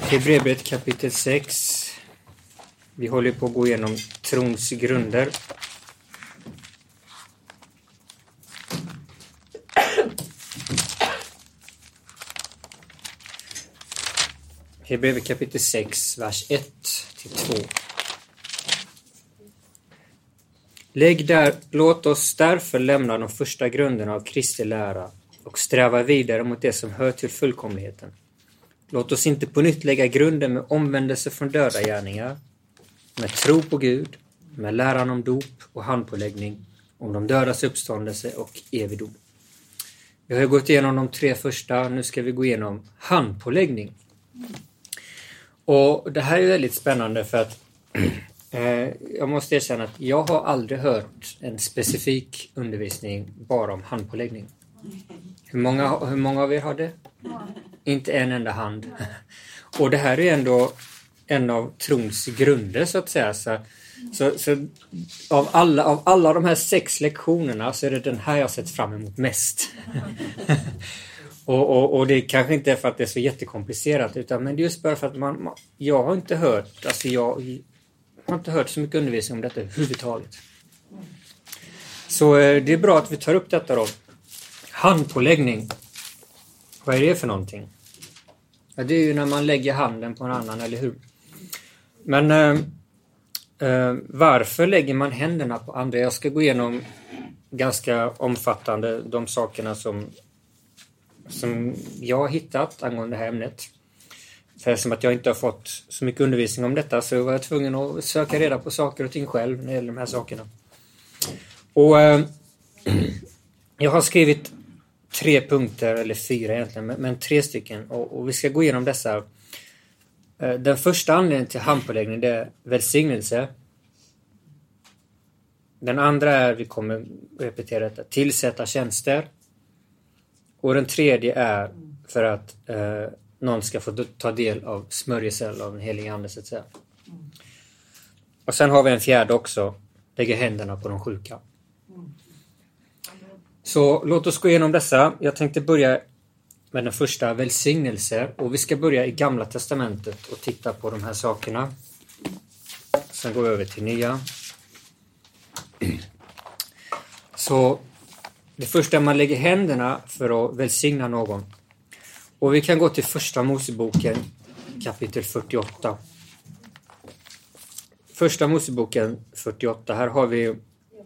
Hebreerbrevet kapitel 6. Vi håller på att gå igenom trons grunder. Hebreerbrevet kapitel 6, vers 1-2. Låt oss därför lämna de första grunderna av Kristi lära och sträva vidare mot det som hör till fullkomligheten. Låt oss inte på nytt lägga grunden med omvändelse från döda gärningar, med tro på Gud, med läran om dop och handpåläggning, om de dödas uppståndelse och evig dom. Vi har ju gått igenom de 3 första, nu ska vi gå igenom handpåläggning. Och det här är väldigt spännande för att jag måste erkänna att jag har aldrig hört en specifik undervisning bara om handpåläggning. Hur många av er har det? Inte en enda hand. Och det här är ändå en av trons grunder så att säga. Så av alla de här 6 lektionerna så är det den här jag sett fram emot mest. och det kanske inte är för att det är så jättekomplicerat utan men det är just bara för att jag har inte hört, jag har inte hört så mycket undervisning om detta överhuvudtaget. Så det är bra att vi tar upp detta då. Handpåläggning. Vad är det för någonting? Ja, det är ju när man lägger handen på en annan, eller hur? Men varför lägger man händerna på andra? Jag ska gå igenom ganska omfattande de sakerna som jag har hittat angående det här ämnet. För som att jag inte har fått så mycket undervisning om detta så var jag tvungen att söka reda på saker och ting själv när det gäller de här sakerna. Och jag har skrivit 3 punkter, eller 4 egentligen, men 3 stycken. Och vi ska gå igenom dessa. Den första anledningen till handpåläggning det är välsignelse. Den andra är, vi kommer repetera detta, tillsätta tjänster. Och den tredje är för att någon ska få ta del av smörjelsen av den heliga ande så att säga. Och sen har vi en fjärde också, lägga händerna på de sjuka. Så låt oss gå igenom dessa. Jag tänkte börja med den första, välsignelse. Och vi ska börja i Gamla testamentet och titta på de här sakerna. Sen går vi över till Nya. Så det första är man lägger händerna för att välsigna någon. Och vi kan gå till första Moseboken kapitel 48. Första Moseboken 48. Här har vi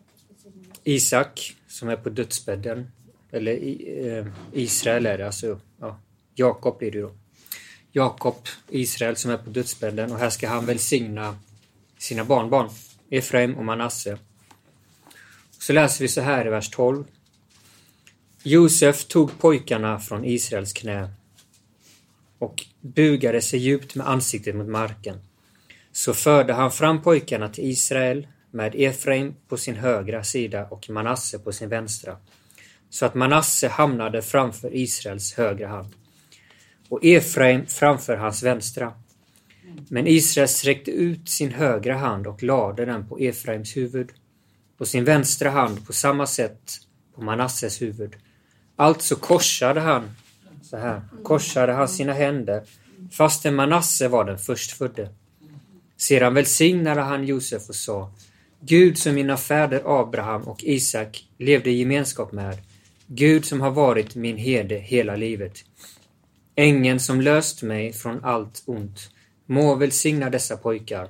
Isak som är på dödsbädden. Eller Israel är det alltså. Ja, Jakob blir det då. Jakob, Israel som är på dödsbädden. Och här ska han välsigna sina barnbarn. Efraim och Manasse. Så läser vi så här i vers 12. Josef tog pojkarna från Israels knä och bugade sig djupt med ansiktet mot marken. Så förde han fram pojkarna till Israel med Efraim på sin högra sida och Manasse på sin vänstra. Så att Manasse hamnade framför Israels högra hand och Efraim framför hans vänstra. Men Israel sträckte ut sin högra hand och lade den på Efraims huvud och sin vänstra hand på samma sätt på Manasses huvud. Alltså korsade han sina händer fastän Manasse var den förstfödde. Sedan välsignade han Josef och sa: Gud som mina fäder Abraham och Isak levde i gemenskap med, Gud som har varit min herde hela livet. Ängeln som löst mig från allt ont, må välsigna dessa pojkar.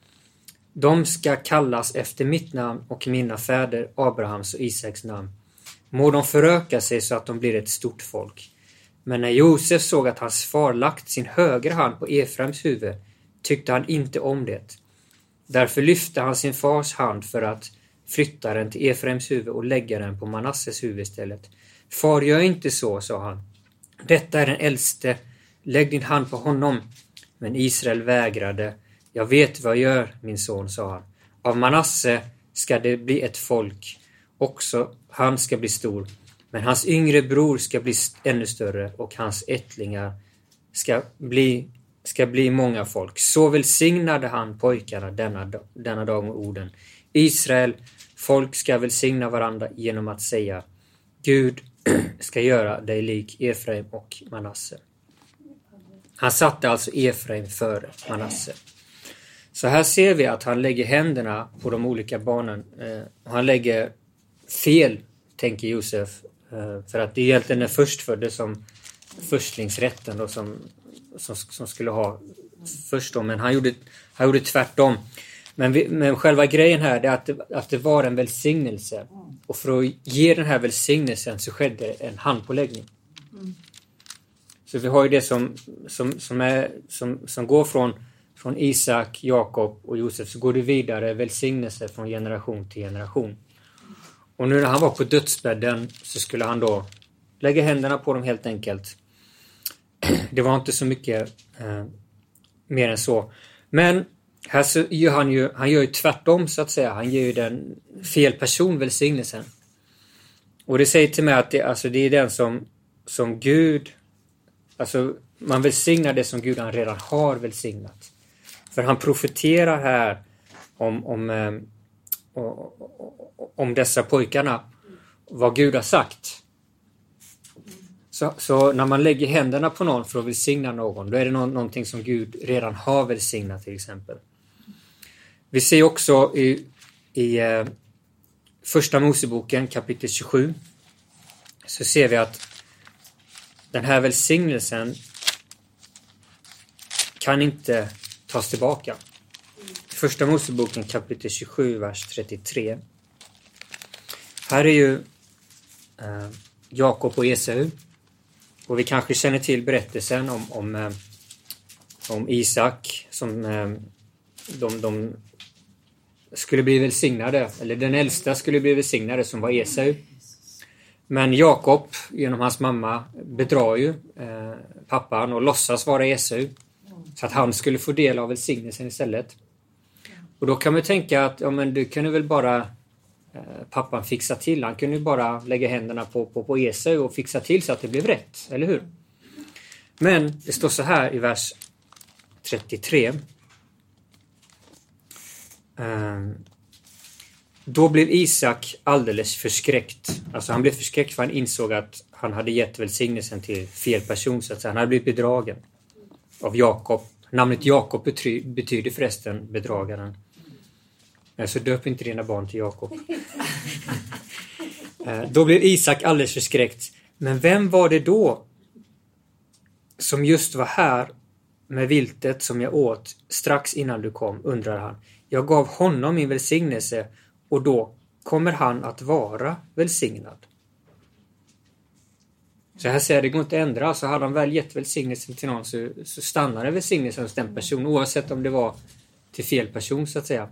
De ska kallas efter mitt namn och mina fäder Abrahams och Isaks namn. Må de föröka sig så att de blir ett stort folk. Men när Josef såg att hans far lagt sin högra hand på Efraims huvud, tyckte han inte om det. Därför lyfte han sin fars hand för att flytta den till Efraims huvud och lägga den på Manasses huvud istället. Far, gör inte så, sa han. Detta är den äldste, lägg din hand på honom. Men Israel vägrade. Jag vet vad jag gör, min son, sa han. Av Manasse ska det bli ett folk. Också han ska bli stor. Men hans yngre bror ska bli ännu större och hans ättlingar ska bli många folk. Så välsignade han pojkarna denna dag med orden. Israel, folk ska välsigna varandra genom att säga: Gud ska göra dig lik Efraim och Manasse. Han satte alltså Efraim före Manasse. Så här ser vi att han lägger händerna på de olika barnen. Han lägger fel, tänker Josef. För att det är egentligen den förstfödde som förstlingsrätten då, som skulle ha först då. Men han gjorde tvärtom. Men själva grejen här är att det var en välsignelse. Och för att ge den här välsignelsen så skedde en handpåläggning. Så vi har ju det som går från Isak, Jakob och Josef, så går det vidare välsignelse från generation till generation. Och nu när han var på dödsbädden så skulle han då lägga händerna på dem helt enkelt. Det var inte så mycket mer än så. Men här så gör han gör ju tvärtom så att säga. Han ger ju den fel person välsignelsen. Och det säger till mig att det är den som Gud, alltså man välsignar det som Gud han redan har välsignat. För han profeterar här om dessa pojkarna, vad Gud har sagt. Så när man lägger händerna på någon för att välsigna någon, då är det någonting som Gud redan har välsignat till exempel. Vi ser också i första Moseboken kapitel 27 så ser vi att den här välsignelsen kan inte tas tillbaka. Första Moseboken kapitel 27 vers 33. Här är ju Jakob och Esau. Och vi kanske känner till berättelsen om Isak som de skulle bli välsignade. Eller den äldsta skulle bli välsignade som var Esau. Men Jakob genom hans mamma bedrar ju pappan och låtsas vara Esau. Så att han skulle få del av välsignelsen istället. Och då kan man tänka att du kunde väl bara pappan fixa till. Han kunde ju bara lägga händerna på Esau och fixa till så att det blev rätt. Eller hur? Men det står så här i vers 33. Då blev Isak alldeles förskräckt. Alltså han blev förskräckt för han insåg att han hade gett välsignelsen till fel person. Så att säga. Han hade blivit bedragen av Jakob. Namnet Jakob betyder förresten bedragaren. Så döp inte dina barn till Jakob. Då blev Isak alldeles förskräckt. Men vem var det då som just var här med viltet som jag åt strax innan du kom, undrar han. Jag gav honom min välsignelse och då kommer han att vara välsignad. Så här säger det går inte att ändra. Så hade han väl gett välsignelsen till någon så stannade välsignelsen hos den personen. Oavsett om det var till fel person så att säga.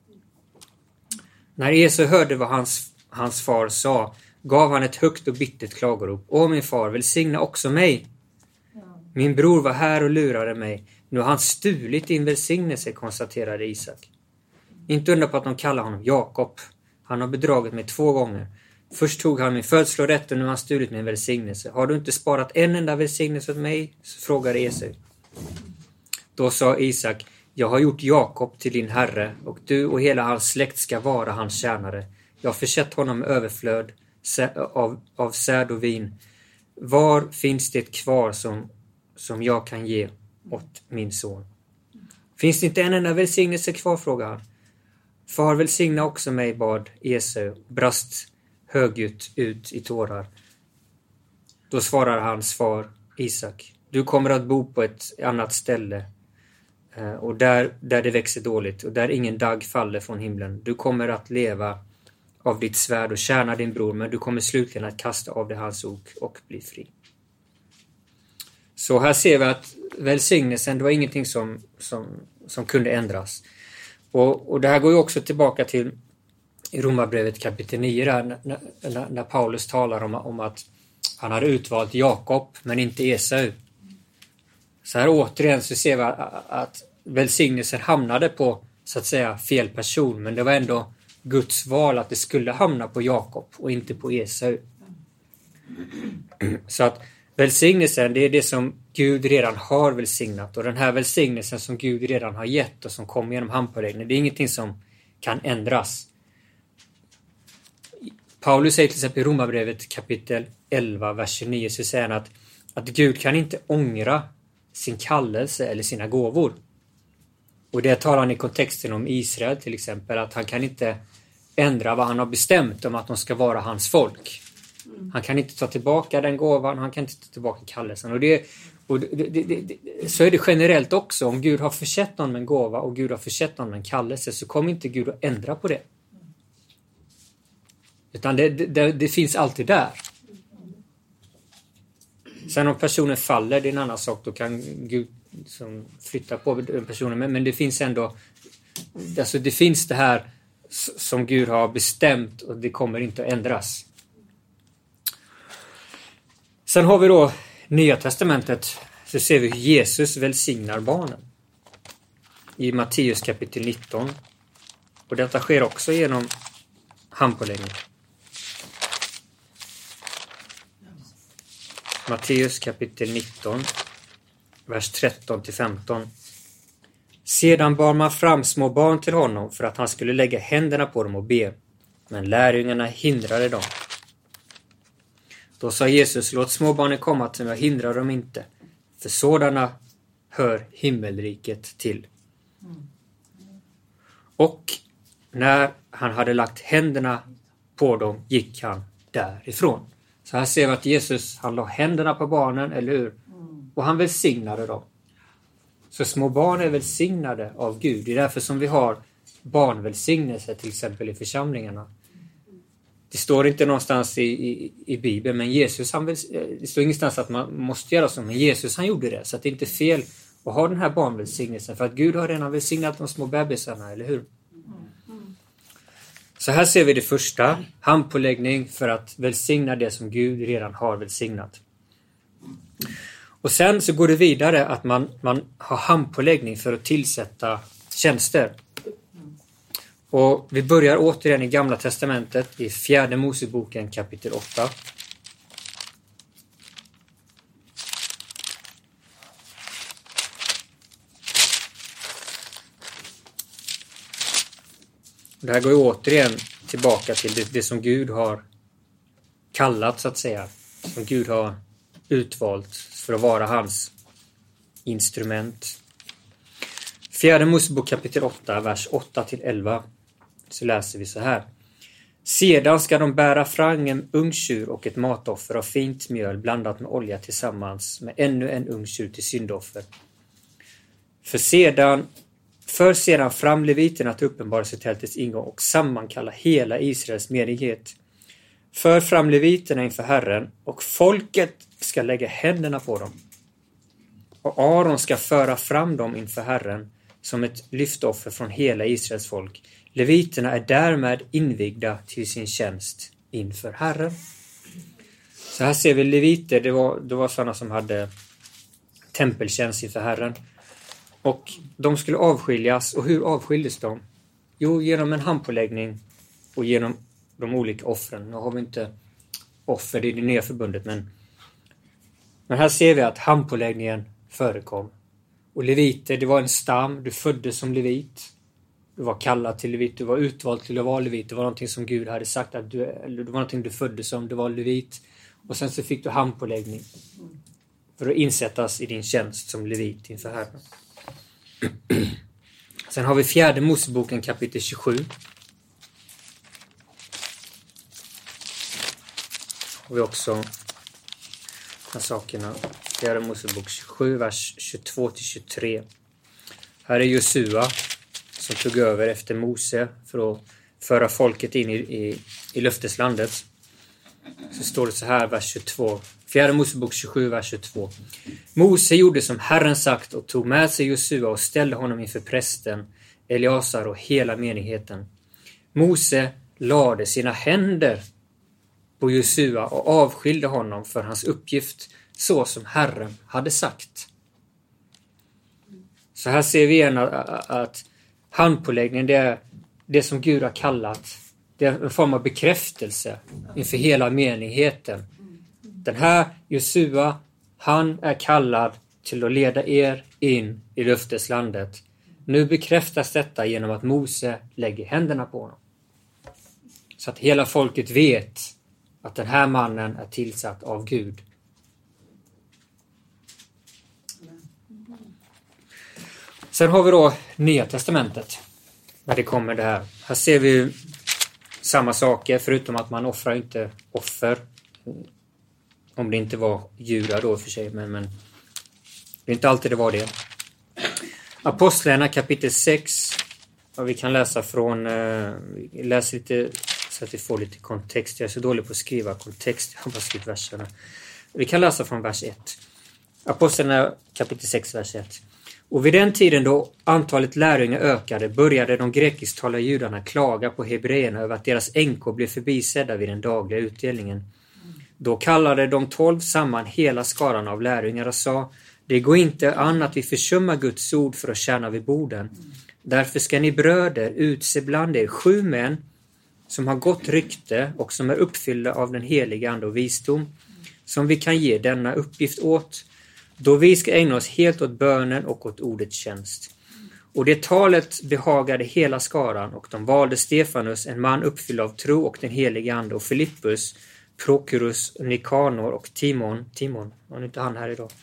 När Esau hörde vad hans far sa gav han ett högt och bittert klagorop. Åh min far, välsigna också mig. Min bror var här och lurade mig. Nu har han stulit din välsignelse, konstaterade Isak. Inte undra på att de kallar honom Jakob. Han har bedragit mig 2 gånger. Först tog han min födslorätt och nu har han stulit min välsignelse. Har du inte sparat en enda välsignelse åt mig? Så frågade Esau. Då sa Isak, jag har gjort Jakob till din herre och du och hela hans släkt ska vara hans tjänare. Jag har försett honom med överflöd av säd och vin. Var finns det kvar som jag kan ge åt min son? Finns det inte en enda välsignelse kvar, frågade han. Far, välsigna också mig, bad Esau, brast högljutt ut i tårar. Då svarar hans far Isak, du kommer att bo på ett annat ställe och där det växer dåligt och där ingen dag faller från himlen. Du kommer att leva av ditt svärd och tjäna din bror, men du kommer slutligen att kasta av dig hans ok och bli fri. Så här ser vi att välsignelsen, det var ingenting som kunde ändras. Och det här går ju också tillbaka till i Romarbrevet kapitel 9 där, när Paulus talar om att han hade utvalt Jakob men inte Esau. Så här återigen så ser vi att välsignelsen hamnade på så att säga fel person, men det var ändå Guds val att det skulle hamna på Jakob och inte på Esau. Så att välsignelsen, det är det som Gud redan har välsignat, och den här välsignelsen som Gud redan har gett och som kommer genom handpåläggning, det är ingenting som kan ändras. Paulus säger till exempel i Romarbrevet kapitel 11 vers 29 så säger han att Gud kan inte ångra sin kallelse eller sina gåvor. Och det talar han i kontexten om Israel till exempel, att han kan inte ändra vad han har bestämt om att de ska vara hans folk. Han kan inte ta tillbaka den gåvan, han kan inte ta tillbaka kallelsen. Så är det generellt också. Om Gud har försett någon med en gåva och Gud har försett någon med en kallelse, så kommer inte Gud att ändra på det. Utan det finns alltid där. Sen om personen faller, det är en annan sak. Då kan Gud som flytta på personen. Men det finns ändå, alltså det finns det här som Gud har bestämt och det kommer inte att ändras. Sen har vi då Nya testamentet, så ser vi hur Jesus välsignar barnen. I Matteus kapitel 19. Och detta sker också genom handpåläggning. Matteus kapitel 19, vers 13-15. Sedan bar man fram små barn till honom för att han skulle lägga händerna på dem och be. Men lärjungarna hindrade dem. Då sa Jesus, låt småbarnen komma till mig och hindra dem inte. För sådana hör himmelriket till. Och när han hade lagt händerna på dem gick han därifrån. Så här ser vi att Jesus, han la händerna på barnen, eller hur? Och han välsignade dem. Så små barn är välsignade av Gud. Det är därför som vi har barnvälsignelse till exempel i församlingarna. Det står inte någonstans i Bibeln, men Jesus, det står ingenstans att man måste göra så, men Jesus han gjorde det. Så att det är inte fel att ha den här barnvälsignelsen, för att Gud har redan välsignat de små bebisarna, eller hur? Så här ser vi det första, handpåläggning för att välsigna det som Gud redan har välsignat. Och sen så går det vidare att man har handpåläggning för att tillsätta tjänster. Och vi börjar återigen i Gamla testamentet i 4 Moseboken kapitel 8. Det här går ju återigen tillbaka till det som Gud har kallat, så att säga. Som Gud har utvalt för att vara hans instrument. 4 Mosebok kapitel 8, vers 8-11. Så läser vi så här. Sedan ska de bära fram en ungtjur och ett matoffer av fint mjöl blandat med olja tillsammans med ännu en ungtjur till syndoffer. För sedan fram leviterna till uppenbarelsetältets ingång och sammankalla hela Israels menighet. För fram leviterna inför Herren och folket ska lägga händerna på dem. Och Aron ska föra fram dem inför Herren som ett lyftoffer från hela Israels folk. Leviterna är därmed invigda till sin tjänst inför Herren. Så här ser vi leviter, det var sådana som hade tempeltjänst inför Herren. Och de skulle avskiljas. Och hur avskildes de? Jo, genom en handpåläggning och genom de olika offren. Nu har vi inte offer i det nya förbundet, men här ser vi att handpåläggningen förekom. Och leviter, det var en stam. Du föddes som levit. Du var kallad till levit. Du var utvald till att vara levit. Det var någonting som Gud hade sagt att det var någonting du föddes som. Du var levit. Och sen så fick du handpåläggning för att insättas i din tjänst som levit inför Herren. Sen har vi 4 Moseboken kapitel 27. Och vi också de här sakerna. 4 Mosebok 27, vers 22-23. Här är Josua som tog över efter Mose för att föra folket in i löfteslandet. Så står det så här, vers 22. 4 Mosebok 27, vers 22. Mose gjorde som Herren sagt och tog med sig Josua och ställde honom inför prästen, Eliasar och hela menigheten. Mose lade sina händer på Josua och avskilde honom för hans uppgift så som Herren hade sagt. Så här ser vi igen att handpåläggningen, det är det som Gud har kallat. Det är en form av bekräftelse inför hela menigheten. Den här Josua, han är kallad till att leda er in i löfteslandet. Nu bekräftas detta genom att Mose lägger händerna på honom. Så att hela folket vet att den här mannen är tillsatt av Gud. Sen har vi då Nya testamentet. När det kommer det här. Här ser vi samma saker, förutom att man offrar inte offer. Om det inte var judar då för sig, men det är inte alltid det var det. Apostlagärningarna kapitel 6. Och vi kan läsa från, läs lite så att vi får lite kontext. Jag är så dålig på att skriva kontext, jag har bara skrivit verserna. Vi kan läsa från vers 1. Apostlagärningarna kapitel 6, vers 1. Och vid den tiden då antalet lärjungar ökade började de grekisktalande judarna klaga på hebreerna över att deras änkor blev förbisedda vid den dagliga utdelningen. Då kallade de 12 samman hela skaran av lärjungar och sa: det går inte an att vi försummar Guds ord för att tjäna vid borden. Därför ska ni bröder utse bland er 7 män som har gott rykte och som är uppfyllda av den heliga ande och visdom, som vi kan ge denna uppgift åt, då vi ska ägna oss helt åt bönen och åt ordets tjänst. Och det talet behagade hela skaran, och de valde Stefanus, en man uppfylld av tro och den heliga ande, och Filippus, Prokurus, Nikanor och Timon, var inte han här idag?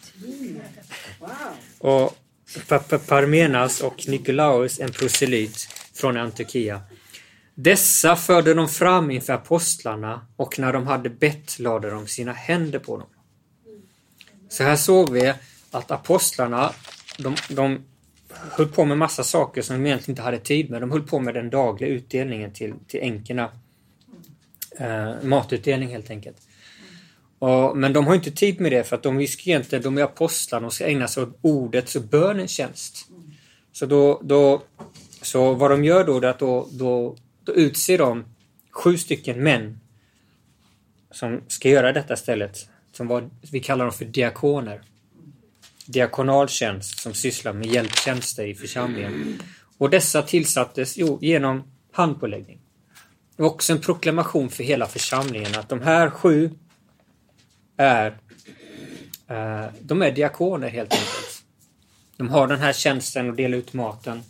Och Parmenas och Nikolaus, en proselyt från Antiochia. Dessa förde de fram inför apostlarna, och när de hade bett lade de sina händer på dem. Så här såg vi att apostlarna, de höll på med massa saker som de egentligen inte hade tid med. De höll på med den dagliga utdelningen till änkorna. Matutdelning helt enkelt. Men de har inte tid med det, för att de är apostlarna och ska ägna sig åt ordets och bönens tjänst. Så vad de gör då är att då utser de 7 stycken män som ska göra detta stället. Vi kallar dem för diakoner. Diakonaltjänst som sysslar med hjälptjänster i församlingen. Och dessa tillsattes genom handpåläggning. Det var också en proklamation för hela församlingen att de här 7 de är diakoner helt enkelt. De har den här tjänsten och delar ut maten.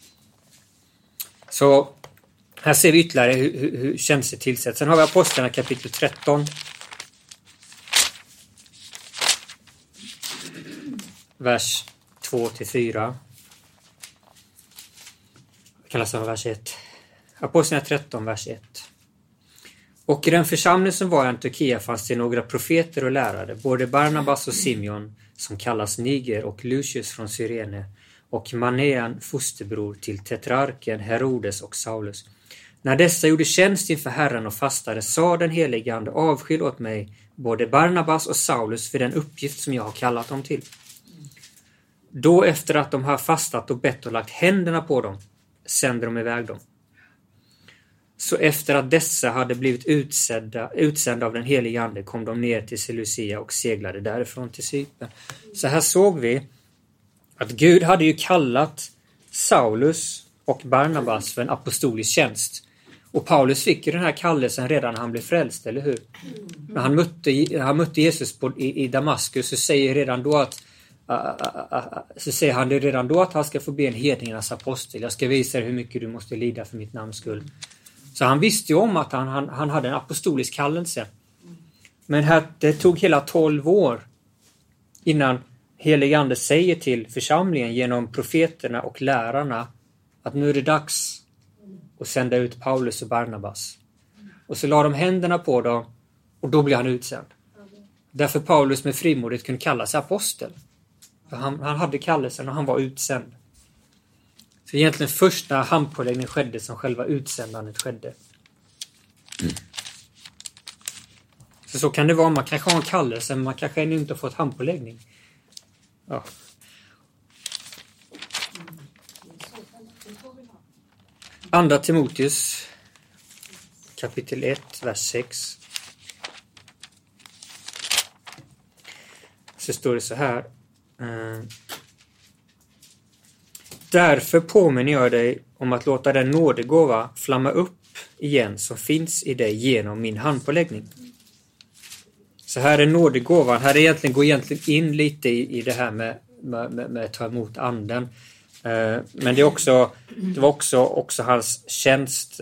Så här ser vi ytterligare hur tjänster tillsätts. Sen har vi Apostlagärningarna kapitel 13. Vers 2-4. Vi kan läsa från vers 1. Apostlagärningarna 13, vers 1. Och i den församling som var i Antiochia fanns det några profeter och lärare, både Barnabas och Simeon, som kallas Niger, och Lucius från Cyrene, och Manean, fosterbror till tetrarken Herodes och Saulus. När dessa gjorde tjänst inför Herren och fastade, sa den helige ande: avskilj åt mig både Barnabas och Saulus för den uppgift som jag har kallat dem till. Då efter att de har fastat och bett och lagt händerna på dem, sände de iväg dem. Så efter att dessa hade blivit utsända av den helige ande kom de ner till Seleucia och seglade därifrån till Cypern. Så här såg vi att Gud hade ju kallat Saulus och Barnabas för en apostolisk tjänst. Och Paulus fick ju den här kallelsen redan när han blev frälst, eller hur? När han mötte Jesus i Damaskus så säger han det redan då att han ska få bli en hedningarnas apostel. Jag ska visa dig hur mycket du måste lida för mitt namns skull. Så han visste ju om att han hade en apostolisk kallelse. Men det tog hela 12 år innan helig ande säger till församlingen genom profeterna och lärarna att nu är det dags att sända ut Paulus och Barnabas. Och så la de händerna på dem och då blev han utsänd. Därför Paulus med frimodigt kunde kalla sig apostel. För han hade kallelsen och han var utsänd. Så egentligen första handpåläggningen skedde som själva utsändandet skedde. Så kan det vara. Man kanske har en kallelse men man kanske ännu inte har fått handpåläggning. Ja. Andra Timoteus kapitel 1, vers 6. Så står det så här. Därför påminner jag dig om att låta den nådegåva flamma upp igen som finns i dig genom min handpåläggning. Så här är nådegåvan. Här går egentligen in lite i det här med att ta emot anden. Men det var också hans tjänst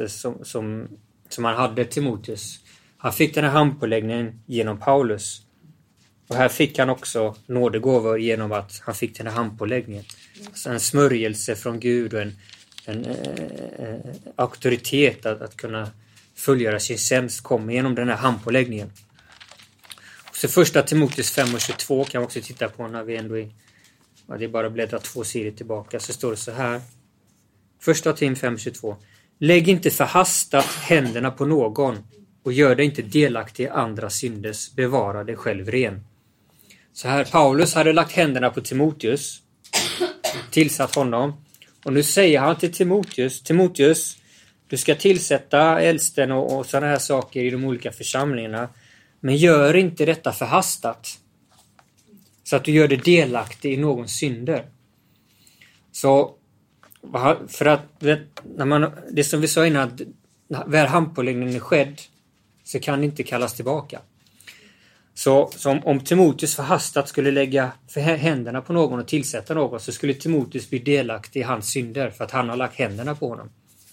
som han hade Timoteus. Han fick den här handpåläggningen genom Paulus. Och här fick han också nådegåvor genom att han fick den här handpåläggningen. Alltså en smörjelse från Gud och en auktoritet att kunna fullgöra sin tjänst kommer genom den här handpåläggningen. Så första Timoteus 5:22 kan vi också titta på när vi ändå är, det är bara att bläddra 2 sidor tillbaka, så står det så här. Första Tim 5:22. Lägg inte förhastat händerna på någon och gör dig inte delaktig i andra synders, bevara dig själv ren. Så här, Paulus hade lagt händerna på Timoteus, tillsatt honom, och nu säger han till Timoteus, du ska tillsätta äldsten och sådana här saker i de olika församlingarna, men gör inte detta förhastat så att du gör det delaktig i någon synder. Så för att det som vi sa innan, att när handpåläggningen är skedd så kan det inte kallas tillbaka. Så om Timoteus förhastat skulle lägga händerna på någon och tillsätta någon, så skulle Timoteus bli delaktig i hans synder för att han har lagt händerna på honom.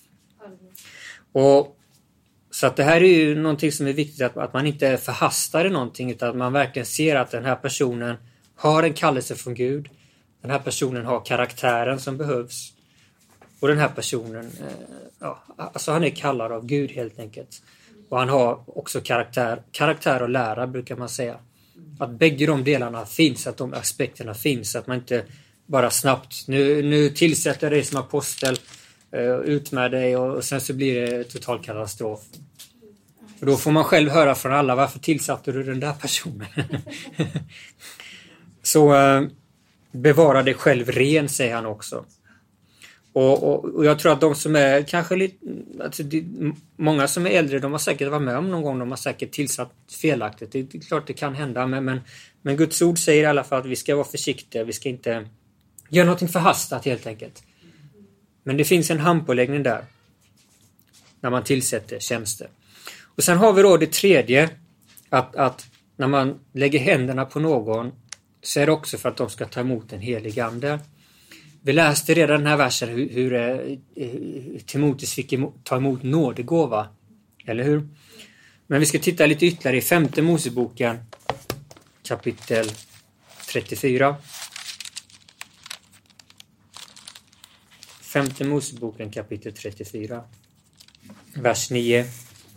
Och så att det här är ju någonting som är viktigt, att man inte förhastar i någonting, utan att man verkligen ser att den här personen har en kallelse från Gud. Den här personen har karaktären som behövs. Och den här personen, alltså han är kallad av Gud helt enkelt. Och han har också karaktär och lära, brukar man säga. Att bägge de delarna finns, att de aspekterna finns. Att man inte bara snabbt, nu tillsätter dig som apostel, ut med dig, och sen så blir det total katastrof. För då får man själv höra från alla, varför tillsatte du den där personen? Så bevara dig själv ren, säger han också. Och jag tror att de som är kanske lite, alltså många som är äldre, de har säkert varit med om någon gång, de har säkert tillsatt felaktigt. Det är klart det kan hända, men Guds ord säger i alla fall att vi ska vara försiktiga, vi ska inte göra någonting förhastat helt enkelt. Men det finns en handpåläggning där när man tillsätter tjänster. Och sen har vi då det tredje, att när man lägger händerna på någon så är det också för att de ska ta emot en helig ande. Vi läste redan den här versen hur Timoteus fick ta emot nådegåva, eller hur? Men vi ska titta lite ytterligare i 5:e Moseboken kapitel 34. 5:e Moseboken kapitel 34, vers 9.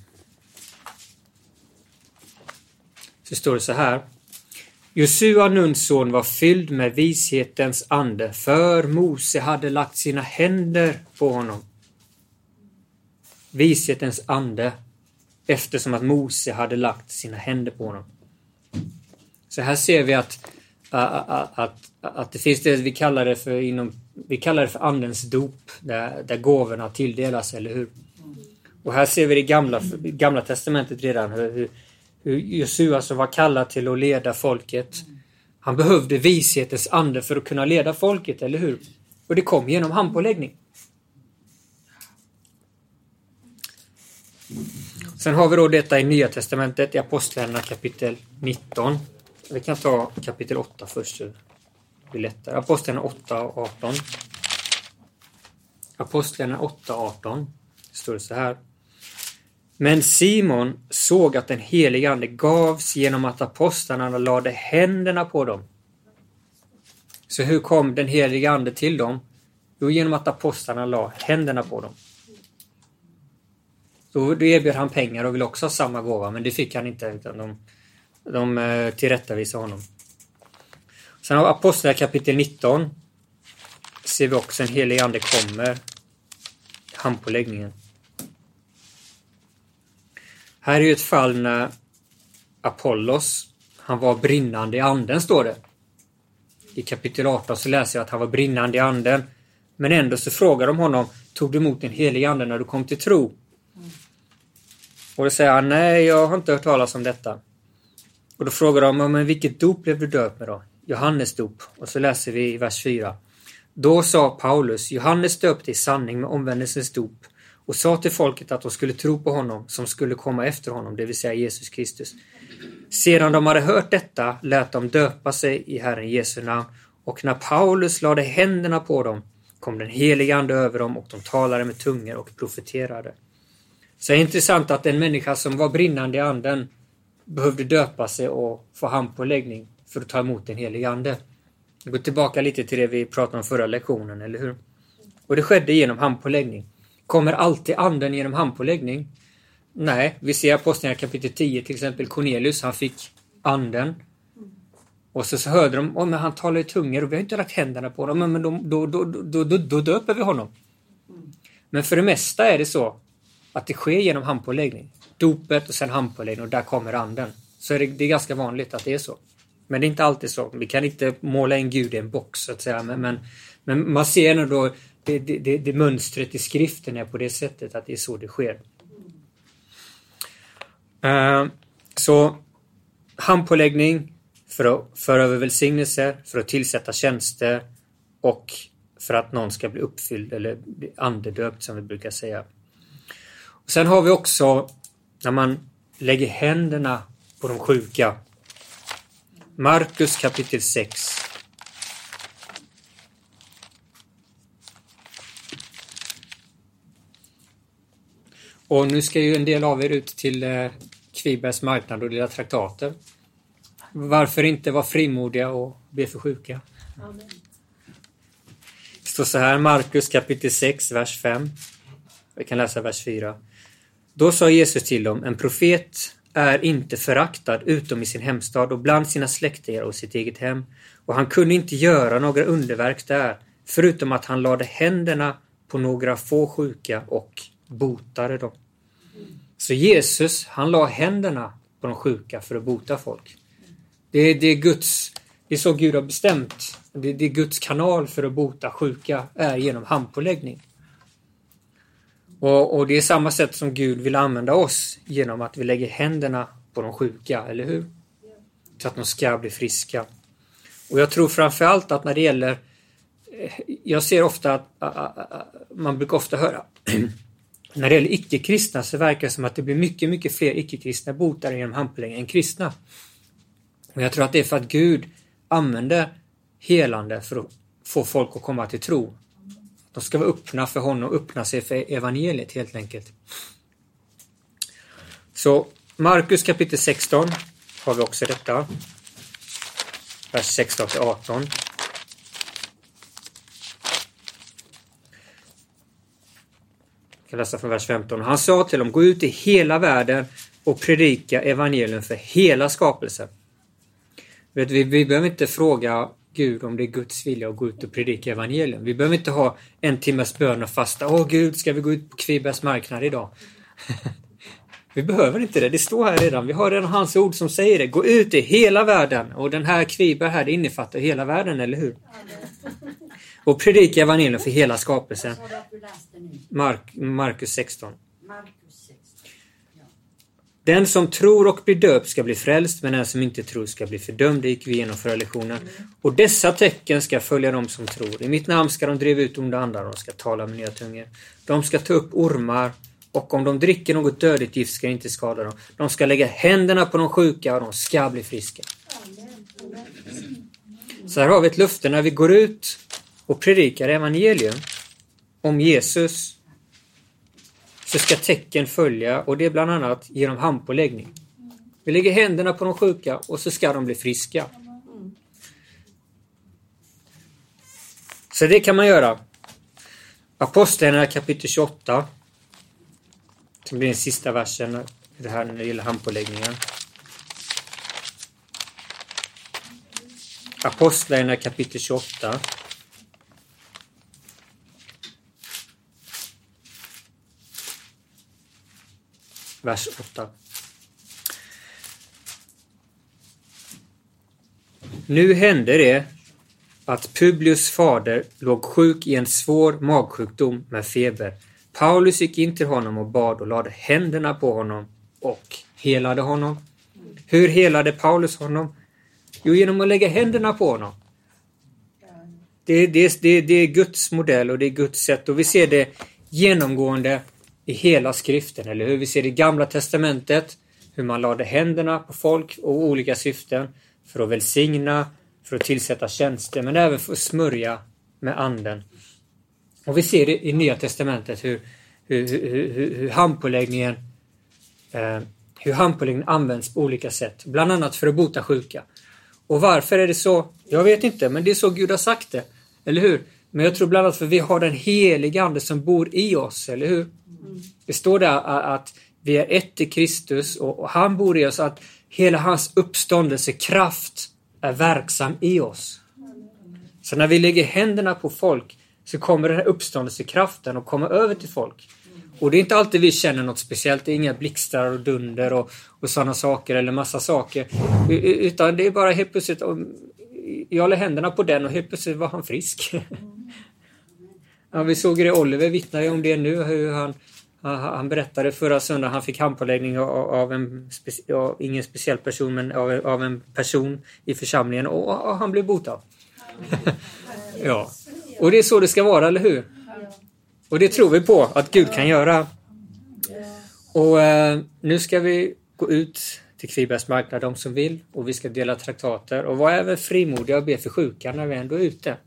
Så står det så här. Josua, Nuns son, var fylld med vishetens ande, för Mose hade lagt sina händer på honom. Vishetens ande, eftersom att Mose hade lagt sina händer på honom. Så här ser vi att det finns det vi kallar det för andens dop, där gåvorna tilldelas, eller hur? Och här ser vi det gamla testamentet redan hur Josua, som var kallad till att leda folket, han behövde vishetens ande för att kunna leda folket, eller hur? Och det kom genom handpåläggning. Sen har vi då detta i Nya testamentet, i Apostlagärningarna kapitel 19. Vi kan ta kapitel 8 först, så det blir lättare. Apostlagärningarna 8 och 18. Apostlagärningarna 8 och 18 står det så här. Men Simon såg att den heliga ande gavs genom att apostlarna lade händerna på dem. Så hur kom den heliga ande till dem? Jo, genom att apostlarna la händerna på dem. Då erbjöd han pengar och ville också ha samma gåva, men det fick han inte, utan de tillrättavisade honom. Sen har Apostlagärningarna kapitel 19 ser vi också en helig ande kommer, handpåläggningen. Här är ju ett fall när Apollos, han var brinnande i anden, står det. I kapitel 18 så läser jag att han var brinnande i anden. Men ändå så frågar de honom, tog du emot den heliga anden när du kom till tro? Och då säger han, nej, jag har inte hört talas om detta. Och då frågar de, men vilket dop blev du döpt med då? Johannes dop. Och så läser vi i vers 4. Då sa Paulus, Johannes döpte i sanning med omvändelsens dop och sa till folket att de skulle tro på honom som skulle komma efter honom, det vill säga Jesus Kristus. Sedan de hade hört detta lät de döpa sig i Herren Jesu namn, och när Paulus lade händerna på dem kom den heliga ande över dem och de talade med tungor och profeterade. Så det är intressant att en människa som var brinnande i anden behövde döpa sig och få handpåläggning för att ta emot den helige ande. Vi går tillbaka lite till det vi pratade om förra lektionen, eller hur? Och det skedde genom handpåläggning. Kommer alltid anden genom handpåläggning? Nej, vi ser Apostlagärningarna kapitel 10 till exempel. Cornelius, han fick anden. Och så hörde de, men han talar i tungor och vi har inte lagt händerna på honom. Men då döper vi honom. Men för det mesta är det så att det sker genom handpåläggning. Dopet och sen handpåläggning och där kommer anden. Så är det är ganska vanligt att det är så. Men det är inte alltid så. Vi kan inte måla in Gud i en box så att säga. Men man ser ändå det mönstret i skriften är på det sättet att det är så det sker. Så handpåläggning för att föra över välsignelser, för att tillsätta tjänster och för att någon ska bli uppfylld eller bli andedöpt som vi brukar säga. Och sen har vi också när man lägger händerna på de sjuka. Markus kapitel 6. Och nu ska ju en del av er ut till Kvibergs marknad och lilla traktater. Varför inte vara frimodiga och be för sjuka? Amen. Det står så här, Markus kapitel 6, vers 5. Vi kan läsa vers 4. Då sa Jesus till dem, en profet är inte föraktad utom i sin hemstad och bland sina släktingar och sitt eget hem. Och han kunde inte göra några underverk där, förutom att han lade händerna på några få sjuka och botade dem. Så Jesus, han la händerna på de sjuka för att bota folk. Det är så Gud har bestämt. Det är Guds kanal för att bota sjuka är genom handpåläggning. Och det är samma sätt som Gud vill använda oss genom att vi lägger händerna på de sjuka, eller hur? Så att de ska bli friska. Och jag tror framförallt att när det gäller, jag ser ofta att man brukar ofta höra när det gäller icke-kristna så verkar det som att det blir mycket, mycket fler icke-kristna botare genom handpåläggning än kristna. Och jag tror att det är för att Gud använder helande för att få folk att komma till tro. De ska vara öppna för honom och öppna sig för evangeliet helt enkelt. Så Markus kapitel 16 har vi också detta. Vers 16 till 18. Jag kan läsa från vers 15. Han sa till dem, gå ut i hela världen och predika evangelium för hela skapelsen. Vi behöver inte fråga Gud om det är Guds vilja att gå ut och predika evangelium. Vi behöver inte ha en timmes bön och fasta. Gud, ska vi gå ut på Kvibergs marknad idag? Vi behöver inte det. Det står här redan. Vi har redan hans ord som säger det. Gå ut i hela världen. Och den här Kviberg här, det innefattar hela världen, eller hur? Och predika evangelium för hela skapelsen. Markus 16. Den som tror och blir döpt ska bli frälst, men den som inte tror ska bli fördömd. Det gick vi igenom förra lektionen. Och dessa tecken ska följa dem som tror. I mitt namn ska de driva ut onda andar, de ska tala med nya tungor. De ska ta upp ormar, och om de dricker något dödligt gift ska inte skada dem. De ska lägga händerna på de sjuka och de ska bli friska. Så här har vi ett löfte när vi går ut och predikar evangelium om Jesus. Så ska tecken följa, och det är bland annat genom handpåläggning. Vi lägger händerna på de sjuka och så ska de bli friska. Så det kan man göra. Apostlagärningarna kapitel 28. Som blir den sista versen det här när det gäller handpåläggningen. Apostlagärningarna kapitel 28. Vers 8. Nu hände det att Publius fader låg sjuk i en svår magsjukdom med feber. Paulus gick in till honom och bad och lade händerna på honom och helade honom. Hur helade Paulus honom? Jo, genom att lägga händerna på honom. Det är Guds modell och det är Guds sätt, och vi ser det genomgående i hela skriften, eller hur? Vi ser det i Gamla testamentet hur man lade händerna på folk och olika syften för att välsigna, för att tillsätta tjänster, men även för att smörja med anden. Och vi ser det i Nya testamentet hur handpåläggningen hur handpåläggning används på olika sätt. Bland annat för att bota sjuka. Och varför är det så? Jag vet inte, men det är så Gud har sagt det. Eller hur? Men jag tror bland annat för vi har den heliga ande som bor i oss, eller hur? Det står där att vi är ett i Kristus och han bor i oss, att hela hans uppståndelsekraft är verksam i oss. Så när vi lägger händerna på folk så kommer den här uppståndelsekraften att komma över till folk. Och det är inte alltid vi känner något speciellt. Det är inga blixtar och dunder och sådana saker eller massa saker. Utan det är bara helt plötsligt, jag la händerna på den och helt plötsligt var han frisk. Ja, vi såg det, Oliver vittnar om det nu, hur han berättade förra söndagen, han fick handpåläggning av ingen speciell person, men av en person i församlingen och han blev botad. Ja, och det är så det ska vara, eller hur? Och det tror vi på att Gud kan göra. Och nu ska vi gå ut till Kvibergs marknad, de som vill, och vi ska dela traktater och vara även frimodiga och be för sjuka när vi ändå är ute.